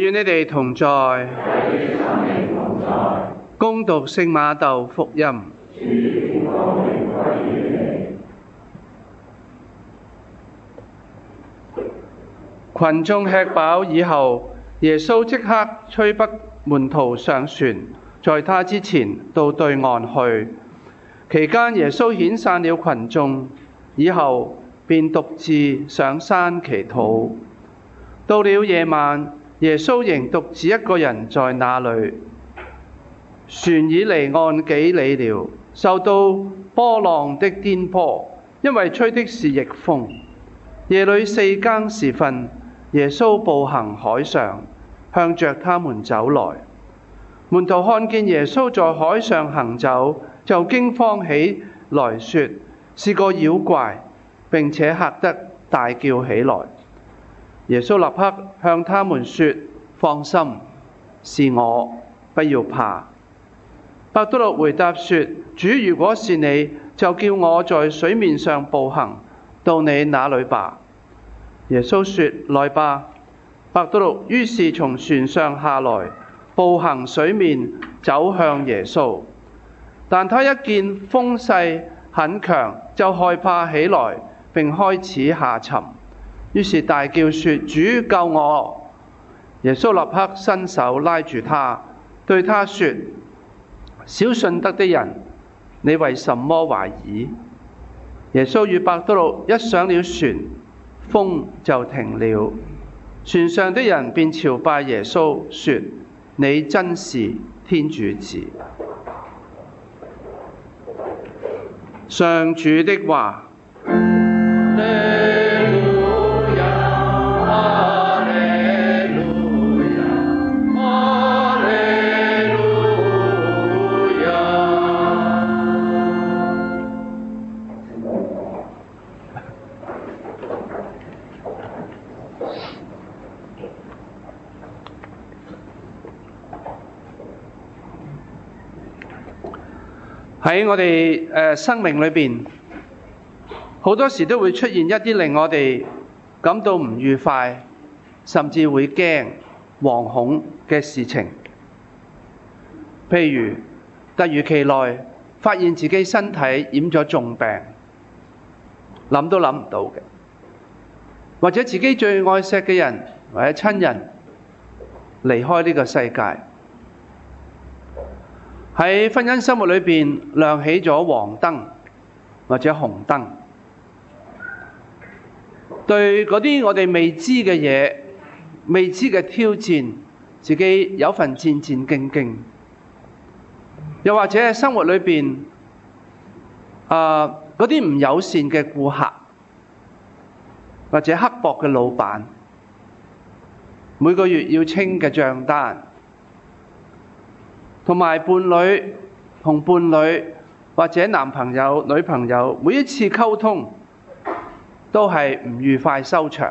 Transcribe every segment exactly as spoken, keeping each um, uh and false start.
與你哋同在。恭讀聖馬竇福音。群眾吃飽以後，耶穌即刻催迫門徒上船，在他之前到對岸去。期間耶穌遣散了群眾，以後便獨自上山祈禱。到了夜晚，耶穌仍獨自一個人在那裏。船已離岸幾里了，受到波浪的顛簸，因為吹的是逆風。夜裏四更時分，耶穌步行海上，向着他們走來。門徒看見耶穌在海上行走，就驚慌起來說，是個妖怪，並且嚇得大叫起來。耶穌立刻向他們說，放心，是我，不要怕。伯多祿回答說，主，如果是你，就叫我在水面上步行到你那裏吧。耶穌說，來吧。伯多祿於是從船上下來，步行水面走向耶穌。但他一見風勢很強，就害怕起來，並開始下沉。於是大叫說，主，救我！耶穌立刻伸手拉住他，對他說，小信德的人，你為什麼懷疑？耶穌與伯多祿一上了船，風就停了。船上的人便朝拜耶穌，說，你真是天主子。上主的話。喺我哋誒生命裏邊，好多時都會出現一啲令我哋感到唔愉快，甚至會驚、惶恐嘅事情。譬如突如其來發現自己身體染咗重病，諗都諗唔到嘅；或者自己最愛錫嘅人或者親人離開呢個世界。喺婚姻生活裏邊亮起咗黃燈或者紅燈，對嗰啲我哋未知嘅嘢、未知嘅挑戰，自己有份戰戰兢兢。又或者喺生活裏邊，啊嗰啲唔友善嘅顧客，或者刻薄嘅老闆，每個月要清嘅賬單。同埋伴侶同伴侶或者男朋友女朋友，每一次溝通都係唔愉快收場。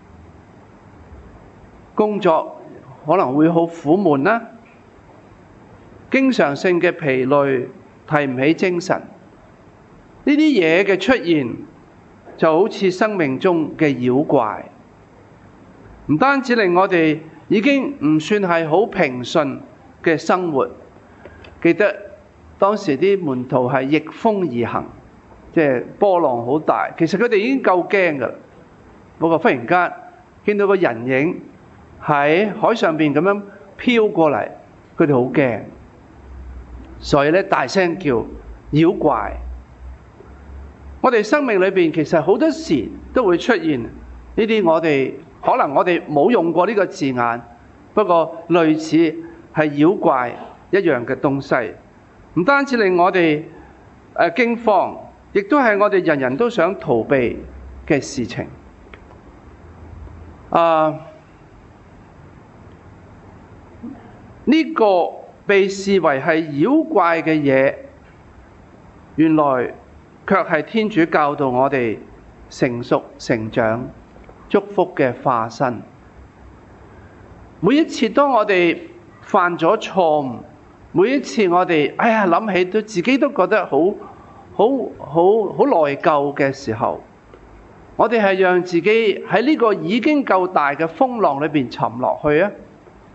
工作可能會好苦悶啦，經常性嘅疲累，提唔起精神。呢啲嘢嘅出現就好似生命中嘅妖怪，唔單止令我哋已經唔算係好平順嘅生活。記得當時啲門徒係逆風而行，即係波浪好大。其實佢哋已經夠驚㗎啦，不過忽然間見到個人影喺海上邊咁樣飄過嚟，佢哋好驚，所以咧大聲叫妖怪。我哋生命裏邊其實好多時都會出現呢啲，我哋可能我哋冇用過呢個字眼，不過類似係妖怪一樣嘅東西，唔單止令我哋誒驚慌，亦都係我哋人人都想逃避嘅事情。啊，呢個被視為係妖怪嘅嘢，原來卻係天主教導我哋成熟成長、祝福嘅化身。每一次當我哋犯咗錯誤，每一次我哋哎呀諗起都自己都覺得好好好好內疚嘅時候，我哋係讓自己喺呢個已經夠大嘅風浪裏邊沉落去啊，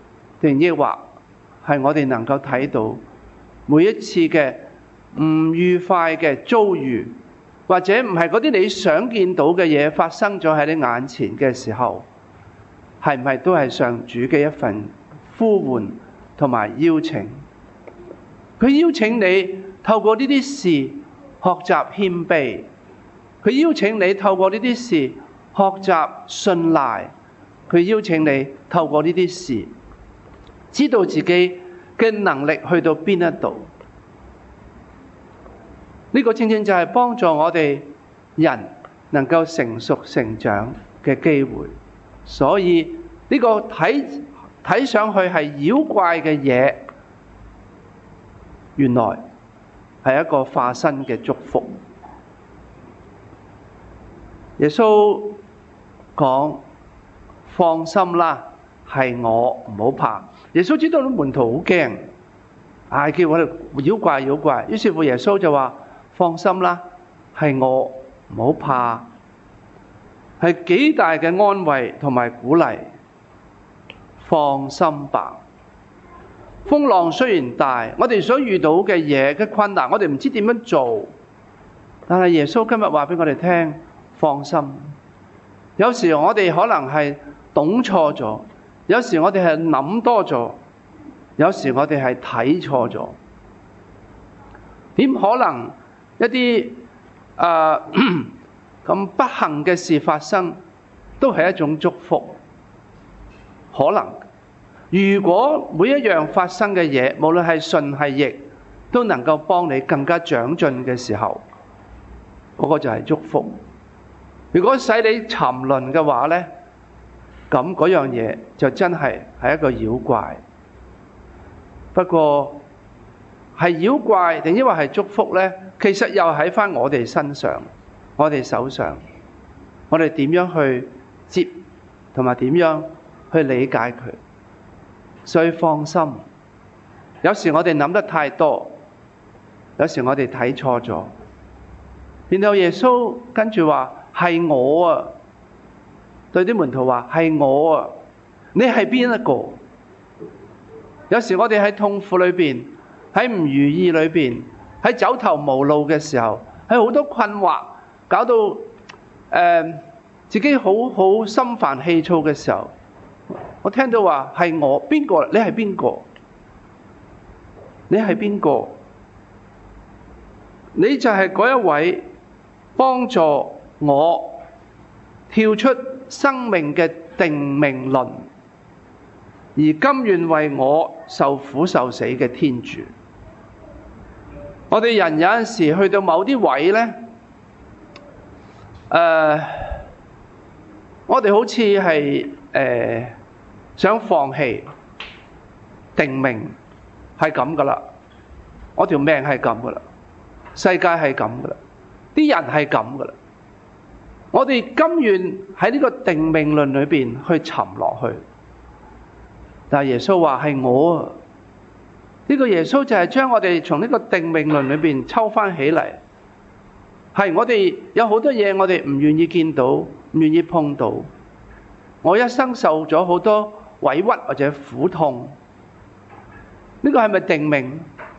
定抑或係我哋能夠睇到每一次嘅唔愉快嘅遭遇，或者唔係嗰啲你想見到嘅嘢發生咗喺你眼前嘅時候，係唔係都係上主嘅一份呼喚同埋邀請？佢邀請你透過呢啲事學習謙卑，佢邀請你透過呢啲事學習信賴，佢邀請你透過呢啲事知道自己嘅能力去到邊一度。呢個正正就係幫助我哋人能夠成熟成長嘅機會。所以呢個睇睇上去係妖怪嘅嘢，原來係一個化身嘅祝福。耶穌講：放心啦，係我，唔好怕。耶穌知道啲門徒好驚，嗌叫我哋妖怪妖怪。於是乎耶穌就話：放心啦，係我，唔好怕。係幾大嘅安慰同埋鼓勵。放心吧。風浪雖然大，我哋所遇到嘅嘢嘅困難，我哋唔知點樣做，但係耶穌今日話俾我哋聽：放心。有時我哋可能係懂錯咗，有時我哋係諗多咗，有時我哋係睇錯咗。點可能一啲誒咁不幸嘅事發生，都係一種祝福？可能，如果每一樣發生嘅嘢，無論係順係逆，都能夠幫你更加長進嘅時候，嗰個就係祝福。如果使你沉淪嘅話呢，咁嗰樣嘢就真係係一個妖怪。不過係妖怪定抑或係祝福呢？其實又喺返我哋身上，我哋手上，我哋點樣去接同埋點樣去理解佢。所以放心，有時我哋諗得太多，有時我哋睇錯咗。然後耶穌跟住話：係我啊！對啲門徒話：係我啊！你係邊一個？有時我哋喺痛苦裏邊，喺唔如意裏邊，喺走投無路嘅時候，喺好多困惑，搞到誒、呃、自己好好心煩氣躁嘅時候，我聽到話係我，邊個？你係邊個？你係邊個？你就係嗰一位幫助我跳出生命嘅定命論，而甘願為我受苦受死嘅天主。我哋人有陣時去到某啲位呢，誒、呃，我哋好似係誒想放棄定命，係咁噶啦，我條命係咁噶啦，世界係咁噶啦，啲人係咁噶啦，我哋甘願喺呢個定命論裏邊去沉落去。但係耶穌話係我啊，呢個耶穌就係將我哋從呢個定命論裏邊抽翻起嚟。係我哋有好多嘢我哋唔願意見到，唔願意碰到。我一生受咗好多委屈或者苦痛，呢個係咪定命？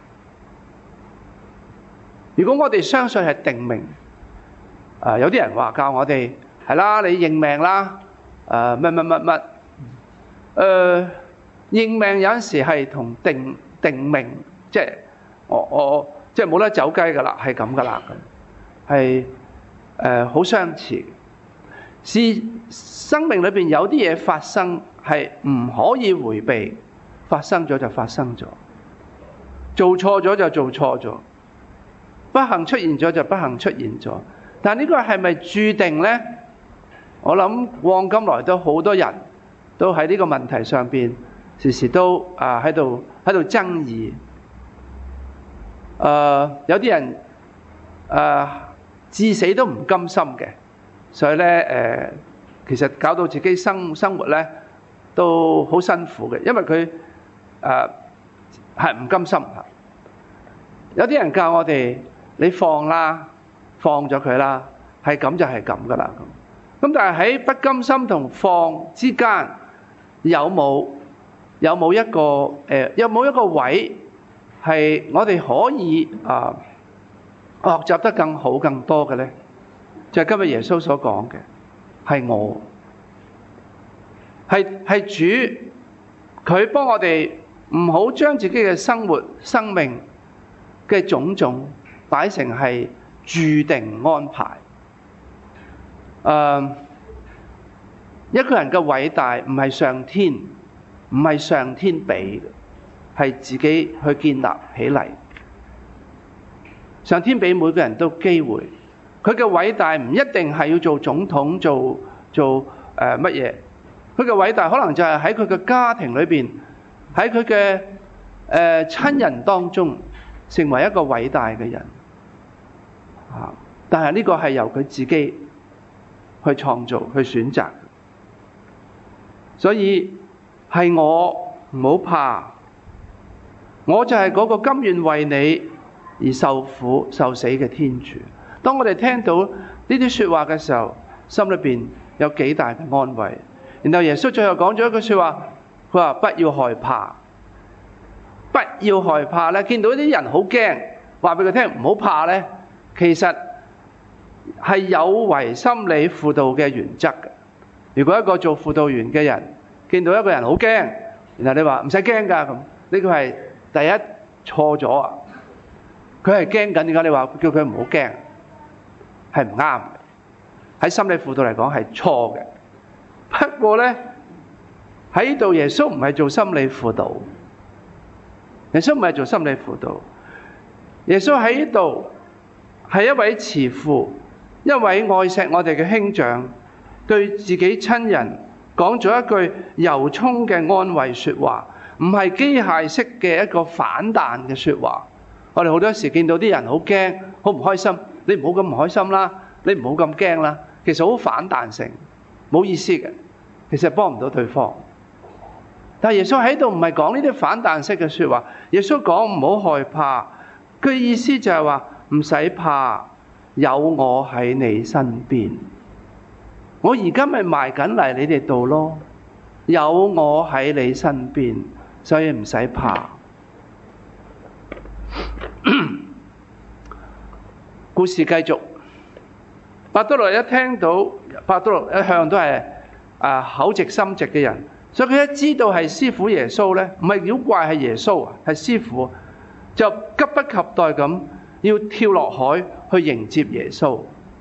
如果我哋相信係定命，誒有啲人話教我哋係啦，你認命啦，誒乜乜乜乜，誒認命有陣時係同定定命，即係我我即係冇得走雞噶啦，係咁噶啦咁，係誒好相似。是生命裏邊有啲嘢發生係唔可以迴避，發生咗就發生咗，做錯咗就做錯咗，不幸出現咗就不幸出現咗。但呢個係咪注定呢？我諗往今來都好多人都喺呢個問題上邊時時都啊喺度喺度爭議。誒、呃、有啲人誒至死都唔甘心嘅，所以咧誒、呃、其實搞到自己生生活咧都好辛苦嘅，因為佢誒係唔甘心。有啲人教我哋你放啦，放咗佢啦，係咁就係咁噶啦。咁但係喺不甘心同放之間有冇有冇一個誒、呃、有冇一個位係我哋可以啊、呃、學習得更好更多嘅咧？就係、是、今日耶穌所講嘅，係我係係主，佢幫我哋唔好將自己嘅生活生命嘅種種擺成係注定安排。誒、呃，一個人嘅偉大唔係上天，唔係上天俾嘅，係自己去建立起嚟。上天俾每個人都機會，佢嘅偉大唔一定係要做總統，做做誒乜嘢。佢嘅偉大可能就係喺佢嘅家庭裏邊，喺佢嘅誒親人當中，成為一個偉大嘅人。啊！但係呢個係由佢自己去創造、去選擇。所以係我唔好怕，我就係嗰個甘願為你而受苦受死嘅天主。當我哋聽到呢啲說話嘅時候，心裏邊有幾大嘅安慰。然後耶穌最後講咗一句說話，佢話不要害怕，不要害怕咧。見到啲人好驚，話俾佢聽唔好怕咧，其實係有違心理輔導嘅原則嘅。如果一個做輔導員嘅人見到一個人好驚，然後你話唔使驚噶，咁呢個係第一錯咗啊！佢係驚緊，點解你話叫佢唔好驚？係唔啱嘅，喺心理輔導嚟講係錯嘅。不過咧，喺呢度耶穌唔係做心理輔導，耶穌唔係做心理輔導，耶穌喺呢度係一位慈父，一位愛錫我哋嘅兄長，對自己親人講咗一句由衷嘅安慰說話，唔係機械式嘅一個反彈嘅說話。我哋好多時見到啲人好驚，好唔開心，你唔好咁唔開心啦，你唔好咁驚啦，其實好反彈性，冇意思嘅，其實幫唔到對方。但係耶穌喺度唔係講呢啲反彈式嘅說話，耶穌講唔好害怕，佢意思就係話唔使怕，有我喺你身邊。我而家咪埋緊嚟你哋度咯，有我喺你身邊，所以唔使怕。故事繼續，伯多祿一聽到，伯多祿一向都係啊口直心直嘅人，所以佢一知道係師傅耶穌咧，唔係妖怪係耶穌啊，係師傅，就急不及待咁要跳落海去迎接耶穌。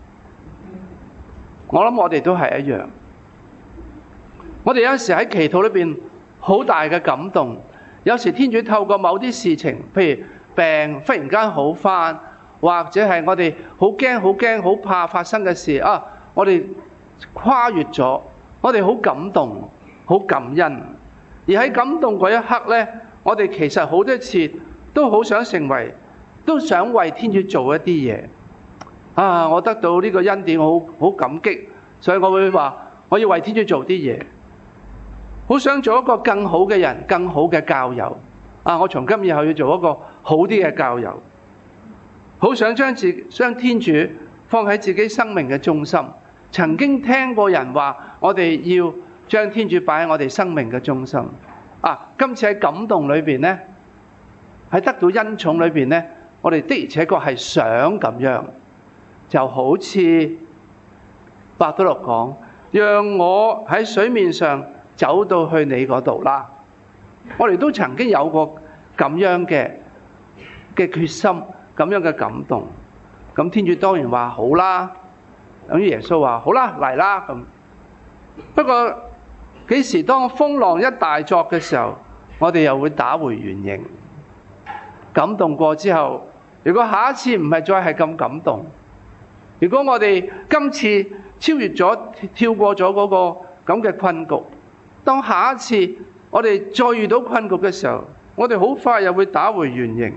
我諗我哋都係一樣，我哋有時喺祈禱裏邊好大嘅感動，有時天主透過某啲事情，譬如病忽然間好返，或者係我哋好驚好驚好怕發生嘅事啊，我哋跨越咗，我哋好感動好感恩。而喺感動嗰一刻呢，我哋其實好多次都好想成為，都想為天主做一啲嘢啊！我得到呢個恩典，我好好感激，所以我會話我要為天主做啲嘢，好想做一個更好嘅人，更好嘅教友啊！我從今以後要做一個好啲嘅教友，好想將自將天主放喺自己生命嘅中心。曾經聽過人話，我哋要將天主擺喺我哋生命嘅中心啊！今次喺感動裏邊呢，喺得到恩寵裏邊呢，我哋的而且確係想咁樣，就好似伯多祿講，讓我喺水面上走到去你嗰度啦。我哋都曾經有過咁樣嘅嘅決心，咁樣嘅感動。咁天主當然話好啦，等於耶穌話好啦，嚟啦咁。不過幾時當風浪一大作嘅時候，我哋又會打回原形。感動過之後，如果下一次唔係再係咁感動，如果我哋今次超越咗、跳過咗嗰個咁嘅困局，當下一次我哋再遇到困局嘅時候，我哋好快又會打回原形。誒、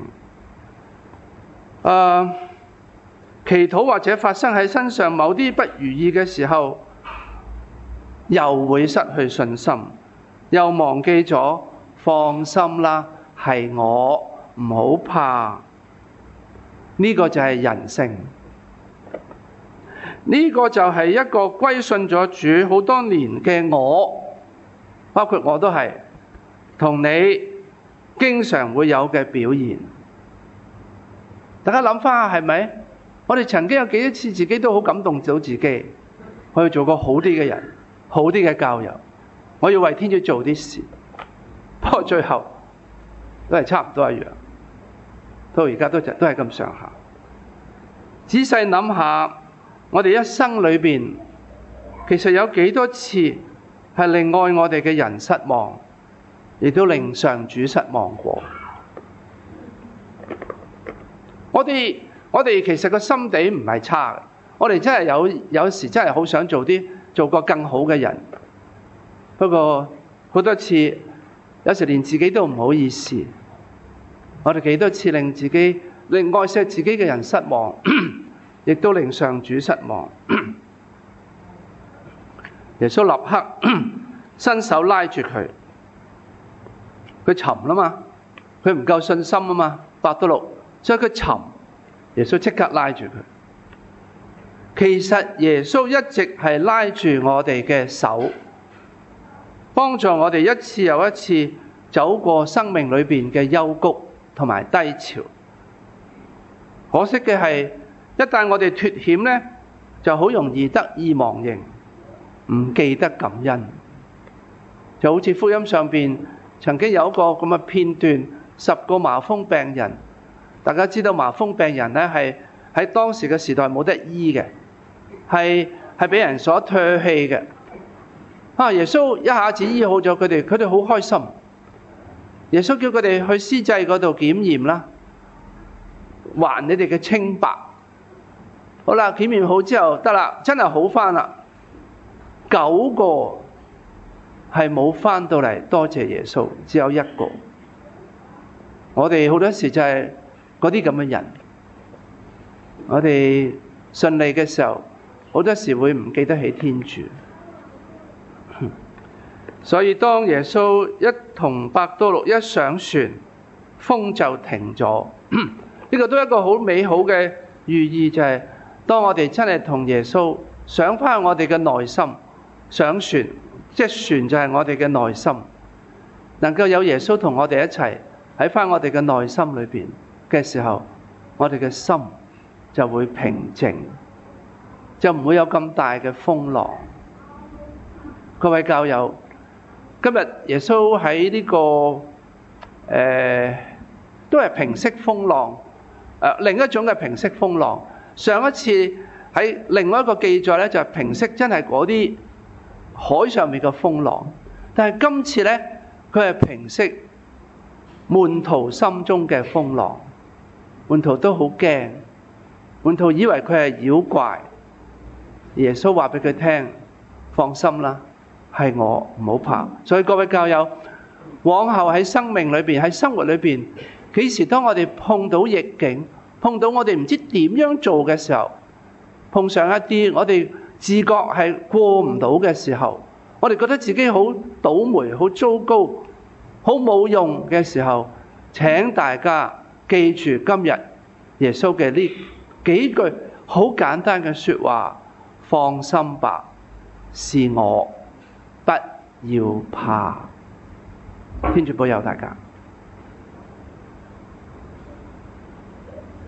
呃，祈禱或者發生喺身上某啲不如意嘅時候，又會失去信心，又忘記咗放心啦，係我，唔好怕。呢、這個就係人性，呢、這個就係一個歸信咗主好多年嘅我，包括我都係同你經常會有嘅表現。大家諗翻下係咪？我哋曾經有幾多次自己都好感動到自己，去做個好啲嘅人，好啲嘅教友。我要為天主做啲事，不過最後都係差唔多一樣，到而家都都係咁上下。仔細諗下，我哋一生裏邊，其實有幾多次係令愛我哋嘅人失望，亦都令上主失望過。我哋我哋其實個心地唔係差嘅，我哋真係有有時真係好想做啲做個更好嘅人。不過好多次，有時連自己都唔好意思。我哋幾多次令自己令愛錫自己嘅人失望，亦都令上主失望。耶穌立刻伸手拉住佢，佢沉啦嘛，佢唔夠信心啊嘛，伯多祿，所以佢沉。耶穌即刻拉住佢。其實耶穌一直係拉住我哋嘅手，幫助我哋一次又一次走過生命裏邊嘅幽谷同埋低潮。可惜嘅係，一旦我哋脫險呢，就好容易得意忘形，唔記得感恩。就好似福音上邊曾經有一個咁嘅片段，十個麻風病人。大家知道麻風病人咧係喺當時嘅時代冇得醫嘅，係係俾人所唾棄嘅。啊！耶穌一下子醫好咗佢哋，佢哋好開心。耶穌叫佢哋去司祭嗰度檢驗啦，還你哋嘅清白。好啦，檢驗好之後得啦，真係好返啦。九個係冇返到嚟多謝耶穌，只有一個。我哋好多時就係嗰啲咁嘅人，我哋順利嘅時候，好多時會唔記得起天主。所以當耶穌一同伯多祿一上船，風就停咗。呢個都係一個好美好嘅寓意，就係當我哋真係同耶穌上返我哋嘅內心，上船，即係船就係我哋嘅內心，能夠有耶穌同我哋一齊喺返我哋嘅內心裏邊嘅時候，我哋嘅心就會平靜，就唔會有咁大嘅風浪。各位教友，今日耶穌喺呢個誒、呃、都係平息風浪，誒、呃、另一種嘅平息風浪。上一次喺另外一個記載咧，就係平息真係嗰啲海上面嘅風浪，但係今次咧，佢係平息門徒心中嘅風浪。門徒都好驚，門徒以為佢係妖怪。耶穌話俾佢聽：放心啦，係我，唔好怕。所以各位教友，往後喺生命裏邊，喺生活裏邊，幾時當我哋碰到逆境，碰到我哋唔知點樣做嘅時候，碰上一啲我哋自覺係過唔到嘅時候，我哋覺得自己好倒霉、好糟糕、好冇用嘅時候，請大家記住今日耶穌嘅呢幾句好簡單嘅說話：放心吧，是我，不要怕。天主保佑大家。